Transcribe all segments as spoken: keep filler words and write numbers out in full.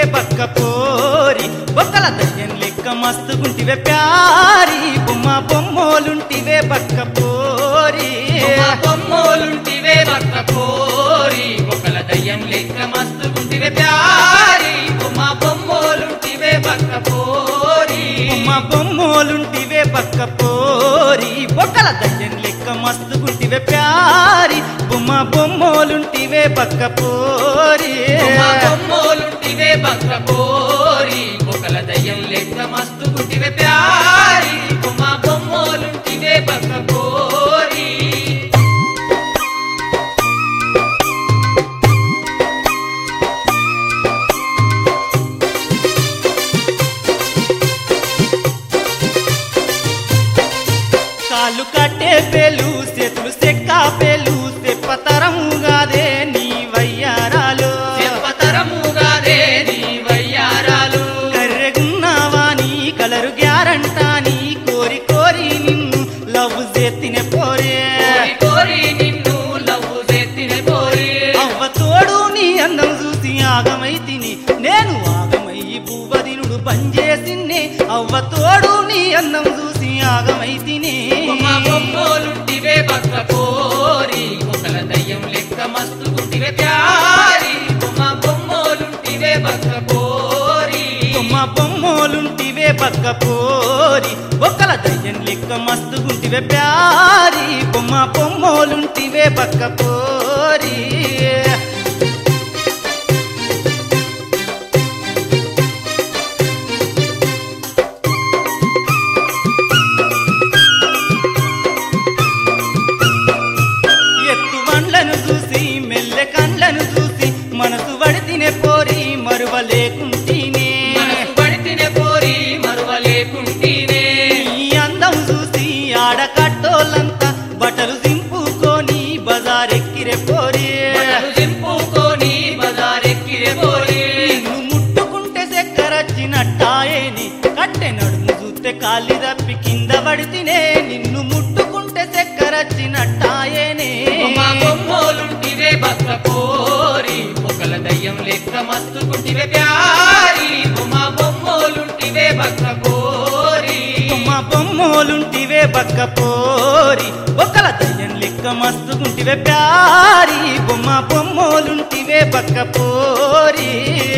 బక్క పోరి బొక్కల దయ్యం లెక్క మస్తుగుంటివే ప్యారి బొమ్మ బొమ్మోలుంటివే బక్క పోరి బొమ్మోలుంటివే బక్క పోరి బొక్కల దయ్యం లెక్క మస్తుగుంటివే ప్యారి బొమ్మ బొమ్మోలుంటివే బక్క పోరి బొమ్మ బొమ్మోలుంటివే బక్క పోరి బొక్కల దయ్యం లెక్క మస్తుగుంటివే ప్యారి బొమ్మ బొమ్మోలుంటివే బక్క పోరి బొమ్మోలుంటివే బక్క పోరి బొక్కల దయ్యం లెక్క మస్తుగుంటివే ప్యారి బొమ్మ బొమ్మోలుంటివే బక్క పోరి కాళ్ళు కట్టే పేలు చేతులు సెక్క పేలు చెప్పతరముగాదే నీ వయ్యారాలు చెప్పతరముగాదే నీ వయ్యారాలు కర్రెగున్నావా నీ కలరు గ్యారంటా నీ కోరి కోరి నిన్ను లవ్ చేతినే పోరే కోరి నిన్ను లవ్ చేతినే పోరి అవ్వ తోడు నీ అందం చూసి ఆగమైతిని నేను ఆగమయ్యి భూవదినుడు బంజేసిన్నే అవ్వ తోడు నీ అందం చూసి ఆగమైతిని బొమ్మోలుంటివే బక్క పోరి బొక్కల దయ్యం లెక్క మస్తుగుంటివే ప్యారి బొమ్మ బొమ్మోలుంటివే బక్క పోరి బొమ్మ బొమ్మోలుంటివే బక్క పోరి బొక్కల దయ్యం లెక్క మస్తుగుంటివే ప్యారి బొమ్మ బొమ్మోలుంటివే బక్క పోరి చూసి మెల్లె కండ్లను చూసి మనసు వడితినే పోరి మరువలేకుంటేనే పడితినే పోరి మరువలేకుంటేనే ఈ అందం చూసి ఆడకట్టోళ్ళంతా బట్టలు దింపుకొని బజారెక్కిరే పోరి దింపుకొని బజారెక్కిరే పోరి నిన్ను ముట్టుకుంటే చక్కెరచ్చినట్టాయేని కట్టె నడుము చూస్తే కాలి తప్పి కింద పడితినే నిన్ను ముట్టుకుంటే చక్కెరచ్చినట్టాయేనే బొమ్మోలుంటివే బక్క పోరి బొక్కల దయ్యం లెక్క మస్తుగుంటివే ప్యారి బొమ్మ బొమ్మోలుంటివే బక్క పోరి బొమ్మ బొమ్మోలుంటివే బక్క పోరి బొక్కల దయ్యం లెక్క మస్తుగుంటివే ప్యారి బొమ్మ బొమ్మోలుంటివే బక్క పోరి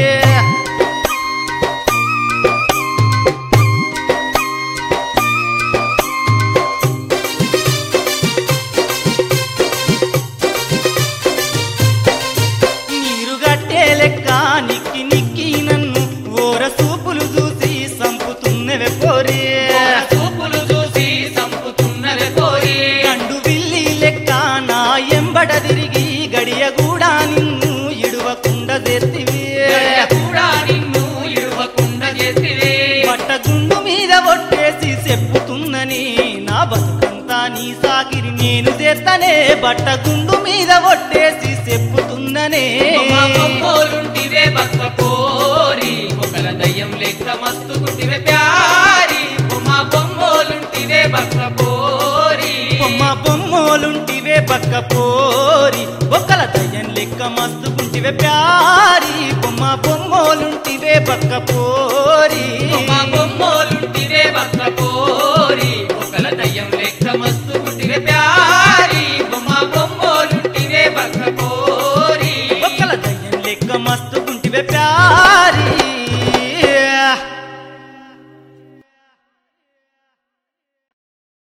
లెక్క నిక్కి నిక్కి నన్ను ఓర సూపులు చూసి సంపుతున్నవే పోరి సూపులు చూసి సంపుతున్నవే పోరి కండు బిల్లి లెక్క నా ఎంబడ తిరిగి గడియ కూడా నిన్ను ఇడువకుండా చేతివి కూడా నిన్ను ఇడువకుండా చేతివి బట్ట గుండు మీద ఒట్టేసి చెప్పుతున్నని నా బతుకంతా నీ సాకిరి నేను చేస్తనే బట్ట గుండు మీద ఒట్టేసి చెప్పుతున్ననే బొమ్మోలుంటివే బక్క పోరి బొక్కల దయ్యం లెక్క మస్తుగుంటివే ప్యారి బొమ్మ బొమ్మోలుంటివే బక్క పోరి బొమ్మ బొమ్మోలుంటివే బక్క పోరి బొక్కల దయ్యం లెక్క మస్తుగుంటివే ప్యారి బొమ్మ బొమ్మోలుంటివే బక్క పోరి బొమ్మ